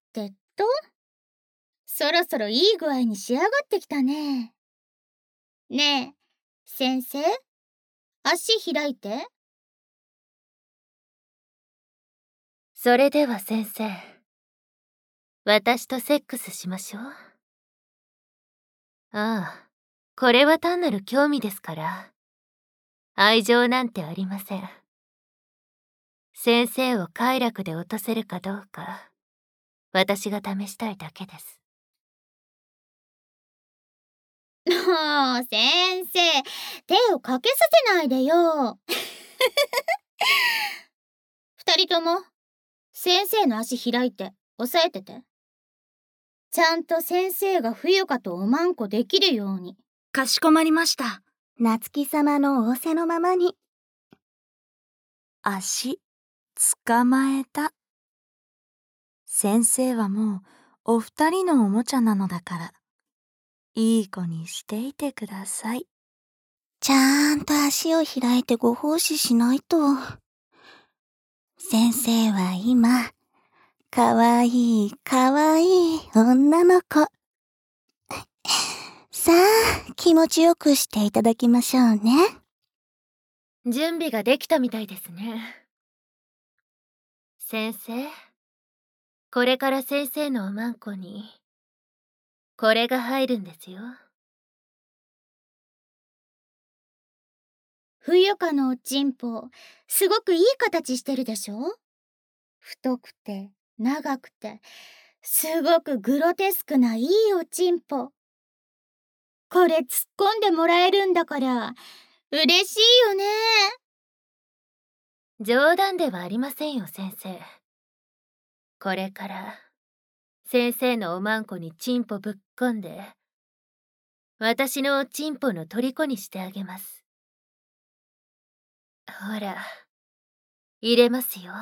そろそろいい具合に仕上がってきたね。ねえ、先生、足開いて。 それでは先生、私とセックスしましょう。ああ、これは単なる興味ですから。愛情なんてありません。先生を快楽で落とせるかどうか、私が試したいだけです。 もう、先生、手をかけさせないでよ。二人とも、先生の足開いて、押さえてて。ちゃんと先生が冬香とおまんこできるように。 かしこまりました。 夏木様の仰せのままに。 足、捕まえた。先生はもう、お二人のおもちゃなのだから、いい子にしていてください。 ちゃんと足を開いてご奉仕しないと。先生は今、かわいいかわいい女の子。さあ、気持ちよくしていただきましょうね。 準備ができたみたいですね。先生、これから先生のおまんこに、これが入るんですよ。 冬香のおちんぽ、すごくいい形してるでしょ？太くて、長くて、すごくグロテスクないいおちんぽ。これ突っ込んでもらえるんだから、嬉しいよね。 冗談ではありませんよ、先生。これから、先生のおまんこにチンポぶっこんで、私のおチンポの虜にしてあげます。ほら、入れますよ。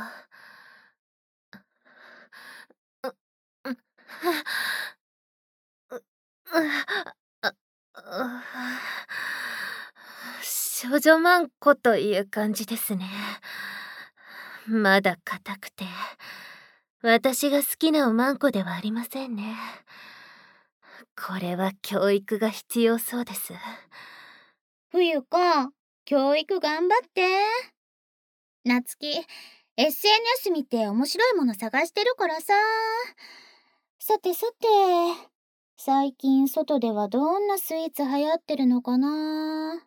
少女マンコという感じですね。まだ硬くて、私が好きなおまんこではありませんね。これは教育が必要そうです。 冬香、教育頑張って。夏希、SNS 見て面白いもの探してるからさ。さてさて、最近外ではどんなスイーツ流行ってるのかな？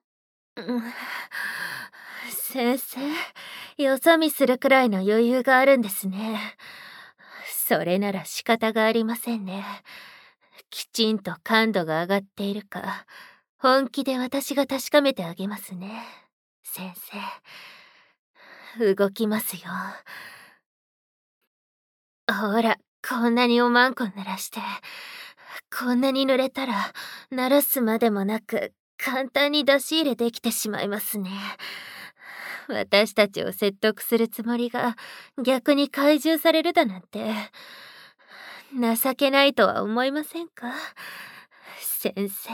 先生、よそ見するくらいの余裕があるんですね。それなら仕方がありませんね。きちんと感度が上がっているか、本気で私が確かめてあげますね。先生、動きますよ。ほら、こんなにおまんこ濡らして、こんなに濡れたら、慣らすまでもなく、簡単に出し入れできてしまいますね。私たちを説得するつもりが、逆に懐柔されるだなんて、情けないとは思いませんか？先生。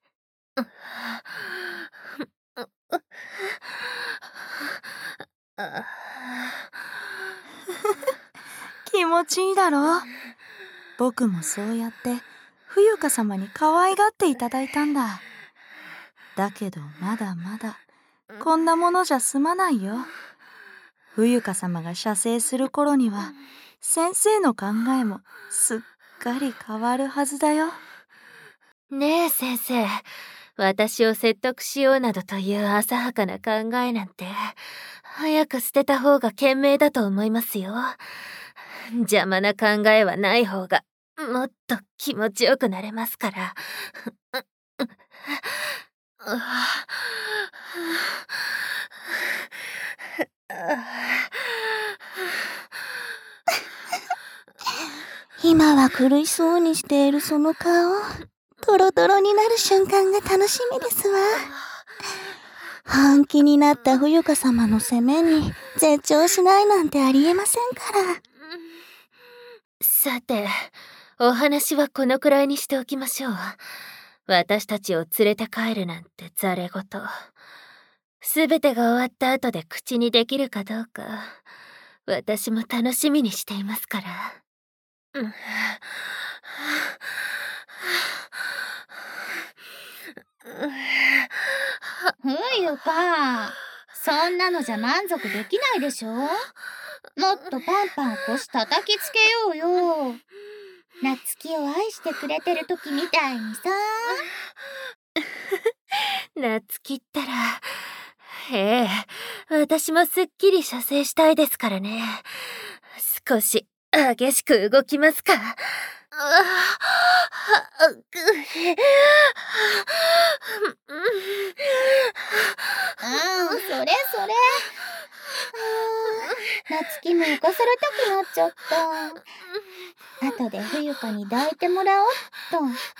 気持ちいいだろう。僕もそうやって冬香様に可愛がっていただいたんだ。だけどまだまだこんなものじゃ済まないよ。冬香様が射精する頃には先生の考えもすっかり変わるはずだよ。 ねえ先生、私を説得しようなどという浅はかな考えなんて、早く捨てた方が賢明だと思いますよ。邪魔な考えはない方が、もっと気持ちよくなれますから。 今は苦しそうにしているその顔、トロトロになる瞬間が楽しみですわ。本気になった冬香様の攻めに絶頂しないなんてありえませんから。 さて、お話はこのくらいにしておきましょう。私たちを連れて帰るなんてざれ言。すべてが終わった後で口にできるかどうか、私も楽しみにしていますから。 冬か、そんなのじゃ満足できないでしょ。もっとパンパン腰叩きつけようよ。夏希を愛してくれてる時みたいにさ。 夏希ったら、ええ、私もすっきり射精したいですからね。少し激しく動きますか。 それ。夏希も浮かされたくなっちゃった。後で冬香に抱いてもらおうっと。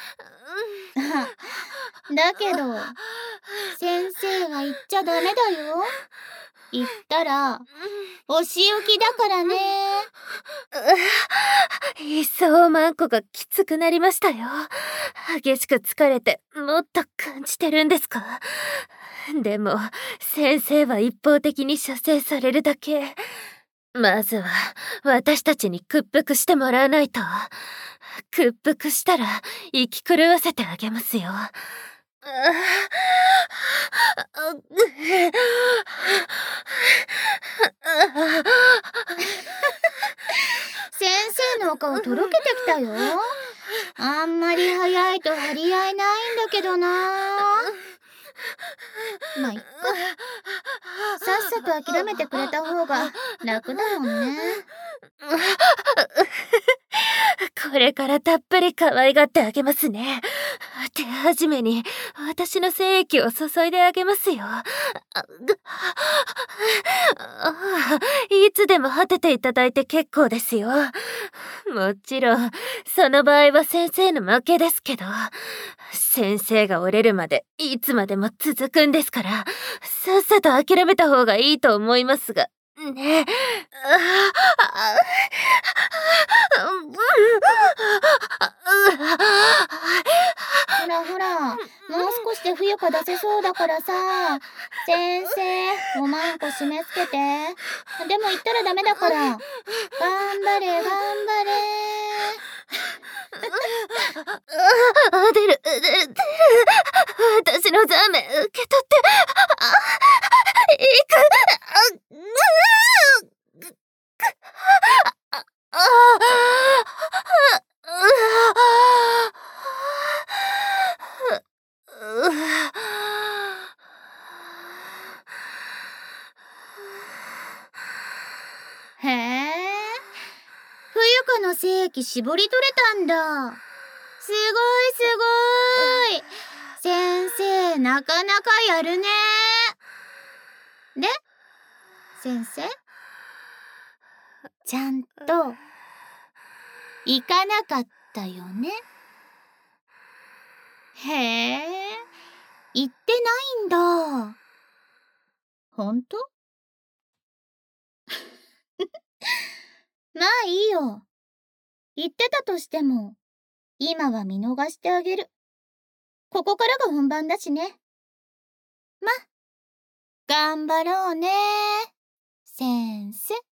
だけど、先生が言っちゃダメだよ。言ったら、お仕置きだからね。 一層マンコがきつくなりましたよ。激しく疲れてもっと感じてるんですか。でも先生は一方的に射精されるだけ。まずは私たちに屈服してもらわないと。屈服したら生き狂わせてあげますよ。 先生のお顔とろけてきたよ。あんまり早いと張り合いないんだけどな。まあ、いっか。さっさと諦めてくれた方が楽だもんね。 これからたっぷり可愛がってあげますね。手始めに私の精液を注いであげますよ。いつでも果てていただいて結構ですよ。もちろんその場合は先生の負けですけど、先生が折れるまでいつまでも続くんですから、さっさと諦めた方がいいと思いますがね。 ほら、もう少しで冬香出せそうだからさ。先生、おまんこ締め付けて。でも言ったらダメだから。頑張れ。 出る。私のザーメン受け取って。 へえ、冬香の精液絞り取れたんだ。すごい。先生、なかなかやるね。で、先生、ちゃんと行かなかったよね。へえ、行ってないんだ。ほんと？まあいいよ。言ってたとしても、今は見逃してあげる。ここからが本番だしね。ま、頑張ろうね、先生。